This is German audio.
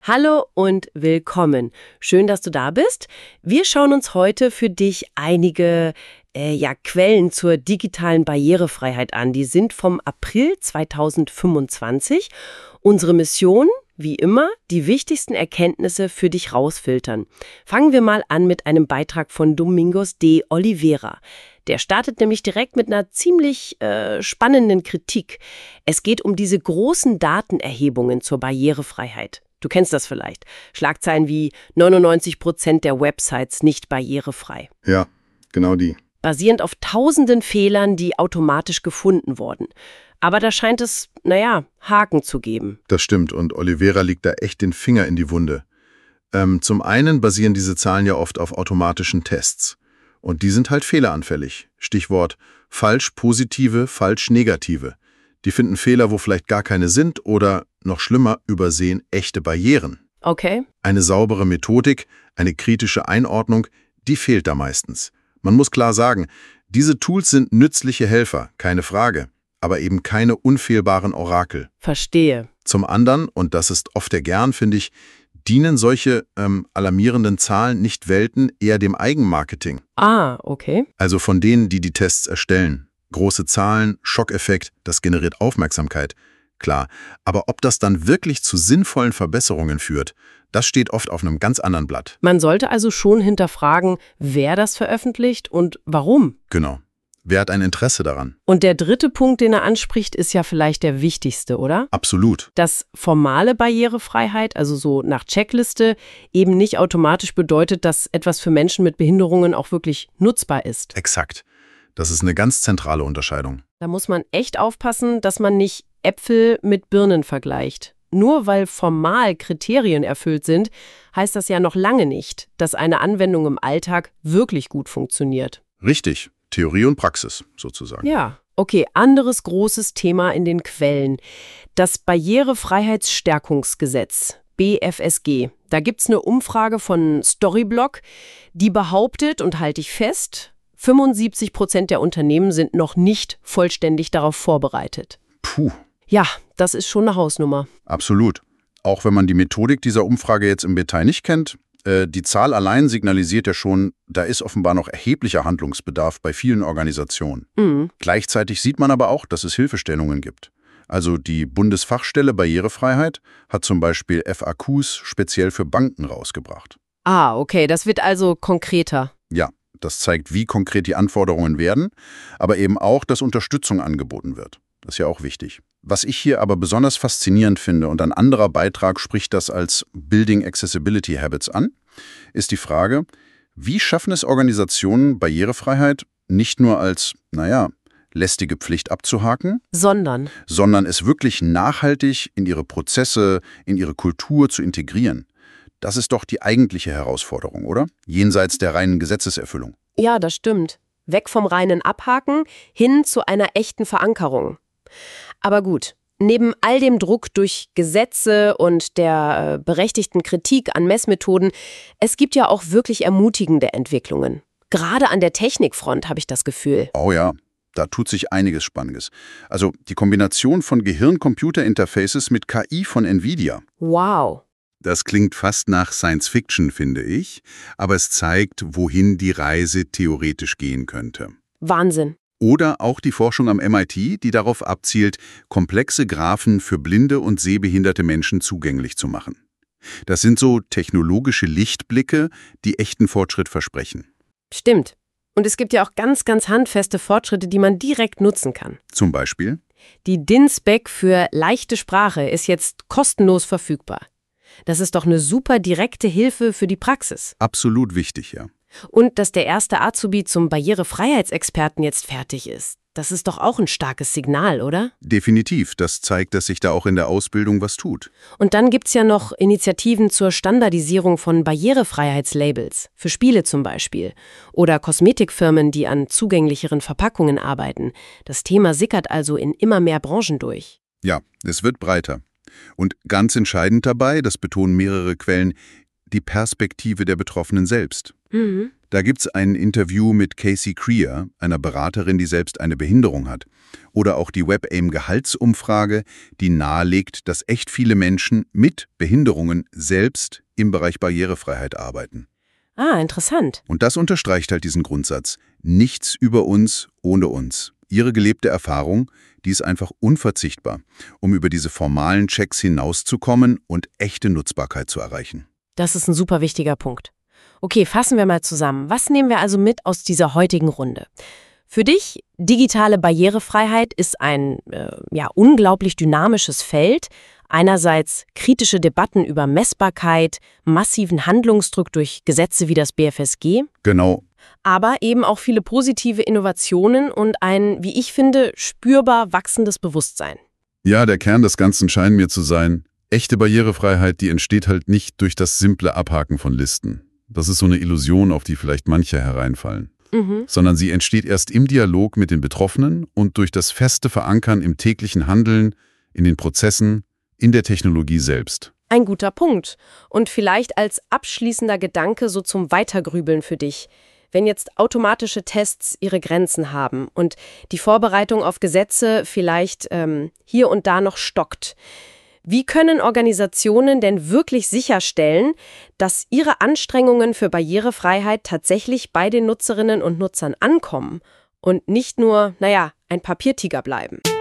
Hallo und willkommen. Schön, dass du da bist. Wir schauen uns heute für dich einige Quellen zur digitalen Barrierefreiheit an. Die sind vom April 2025. Unsere Mission, wie immer, die wichtigsten Erkenntnisse für dich rausfiltern. Fangen wir mal an mit einem Beitrag von Domingos de Oliveira. Der startet nämlich direkt mit einer ziemlich spannenden Kritik. Es geht um diese großen Datenerhebungen zur Barrierefreiheit. Du kennst das vielleicht. Schlagzeilen wie 99% der Websites nicht barrierefrei. Ja, genau die. Basierend auf tausenden Fehlern, die automatisch gefunden wurden. Aber da scheint es, Haken zu geben. Das stimmt und Oliveira legt da echt den Finger in die Wunde. Zum einen basieren diese Zahlen ja oft auf automatischen Tests. Und die sind halt fehleranfällig. Stichwort falsch-positive, falsch-negative. Die finden Fehler, wo vielleicht gar keine sind oder, noch schlimmer, übersehen echte Barrieren. Okay. Eine saubere Methodik, eine kritische Einordnung, die fehlt da meistens. Man muss klar sagen, diese Tools sind nützliche Helfer, keine Frage, aber eben keine unfehlbaren Orakel. Verstehe. Zum anderen, und das ist oft der Gern, finde ich, dienen solche alarmierenden Zahlen nicht Welten, eher dem Eigenmarketing. Ah, okay. Also von denen, die die Tests erstellen. Große Zahlen, Schockeffekt, das generiert Aufmerksamkeit. Klar, aber ob das dann wirklich zu sinnvollen Verbesserungen führt, das steht oft auf einem ganz anderen Blatt. Man sollte also schon hinterfragen, wer das veröffentlicht und warum. Genau. Wer hat ein Interesse daran? Und der dritte Punkt, den er anspricht, ist ja vielleicht der wichtigste, oder? Absolut. Dass formale Barrierefreiheit, also so nach Checkliste, eben nicht automatisch bedeutet, dass etwas für Menschen mit Behinderungen auch wirklich nutzbar ist. Exakt. Das ist eine ganz zentrale Unterscheidung. Da muss man echt aufpassen, dass man nicht Äpfel mit Birnen vergleicht. Nur weil formal Kriterien erfüllt sind, heißt das ja noch lange nicht, dass eine Anwendung im Alltag wirklich gut funktioniert. Richtig. Theorie und Praxis, sozusagen. Ja, okay, anderes großes Thema in den Quellen. Das Barrierefreiheitsstärkungsgesetz, BFSG. Da gibt's eine Umfrage von Storyblock, die behauptet, und halte ich fest, 75% der Unternehmen sind noch nicht vollständig darauf vorbereitet. Puh. Ja, das ist schon eine Hausnummer. Absolut. Auch wenn man die Methodik dieser Umfrage jetzt im Detail nicht kennt, die Zahl allein signalisiert ja schon, da ist offenbar noch erheblicher Handlungsbedarf bei vielen Organisationen. Gleichzeitig sieht man aber auch, dass es Hilfestellungen gibt. Also die Bundesfachstelle Barrierefreiheit hat zum Beispiel FAQs speziell für Banken rausgebracht. Ah, okay, das wird also konkreter. Ja, das zeigt, wie konkret die Anforderungen werden, aber eben auch, dass Unterstützung angeboten wird. Das ist ja auch wichtig. Was ich hier aber besonders faszinierend finde, und ein anderer Beitrag spricht das als Building Accessibility Habits an, ist die Frage, wie schaffen es Organisationen, Barrierefreiheit nicht nur als, lästige Pflicht abzuhaken, sondern es wirklich nachhaltig in ihre Prozesse, in ihre Kultur zu integrieren. Das ist doch die eigentliche Herausforderung, oder? Jenseits der reinen Gesetzeserfüllung. Ja, das stimmt. Weg vom reinen Abhaken hin zu einer echten Verankerung. Aber gut, neben all dem Druck durch Gesetze und der berechtigten Kritik an Messmethoden, es gibt ja auch wirklich ermutigende Entwicklungen. Gerade an der Technikfront habe ich das Gefühl. Oh ja, da tut sich einiges Spannendes. Also die Kombination von Gehirn-Computer-Interfaces mit KI von NVIDIA. Wow. Das klingt fast nach Science Fiction, finde ich, aber es zeigt, wohin die Reise theoretisch gehen könnte. Wahnsinn. Oder auch die Forschung am MIT, die darauf abzielt, komplexe Graphen für blinde und sehbehinderte Menschen zugänglich zu machen. Das sind so technologische Lichtblicke, die echten Fortschritt versprechen. Stimmt. Und es gibt ja auch ganz, ganz handfeste Fortschritte, die man direkt nutzen kann. Zum Beispiel? Die DIN-Spec für leichte Sprache ist jetzt kostenlos verfügbar. Das ist doch eine super direkte Hilfe für die Praxis. Absolut wichtig, ja. Und dass der erste Azubi zum Barrierefreiheitsexperten jetzt fertig ist, das ist doch auch ein starkes Signal, oder? Definitiv. Das zeigt, dass sich da auch in der Ausbildung was tut. Und dann gibt's ja noch Initiativen zur Standardisierung von Barrierefreiheitslabels, für Spiele zum Beispiel. Oder Kosmetikfirmen, die an zugänglicheren Verpackungen arbeiten. Das Thema sickert also in immer mehr Branchen durch. Ja, es wird breiter. Und ganz entscheidend dabei, das betonen mehrere Quellen, die Perspektive der Betroffenen selbst. Da gibt's ein Interview mit Casey Creer, einer Beraterin, die selbst eine Behinderung hat. Oder auch die WebAIM-Gehaltsumfrage, die nahelegt, dass echt viele Menschen mit Behinderungen selbst im Bereich Barrierefreiheit arbeiten. Ah, interessant. Und das unterstreicht halt diesen Grundsatz: Nichts über uns ohne uns. Ihre gelebte Erfahrung, die ist einfach unverzichtbar, um über diese formalen Checks hinauszukommen und echte Nutzbarkeit zu erreichen. Das ist ein super wichtiger Punkt. Okay, fassen wir mal zusammen. Was nehmen wir also mit aus dieser heutigen Runde? Für dich, digitale Barrierefreiheit ist ein unglaublich dynamisches Feld. Einerseits kritische Debatten über Messbarkeit, massiven Handlungsdruck durch Gesetze wie das BFSG. Genau. Aber eben auch viele positive Innovationen und ein, wie ich finde, spürbar wachsendes Bewusstsein. Ja, der Kern des Ganzen scheint mir zu sein, echte Barrierefreiheit, die entsteht halt nicht durch das simple Abhaken von Listen. Das ist so eine Illusion, auf die vielleicht manche hereinfallen. Sondern sie entsteht erst im Dialog mit den Betroffenen und durch das feste Verankern im täglichen Handeln, in den Prozessen, in der Technologie selbst. Ein guter Punkt. Und vielleicht als abschließender Gedanke so zum Weitergrübeln für dich. Wenn jetzt automatische Tests ihre Grenzen haben und die Vorbereitung auf Gesetze vielleicht hier und da noch stockt, wie können Organisationen denn wirklich sicherstellen, dass ihre Anstrengungen für Barrierefreiheit tatsächlich bei den Nutzerinnen und Nutzern ankommen und nicht nur, ein Papiertiger bleiben?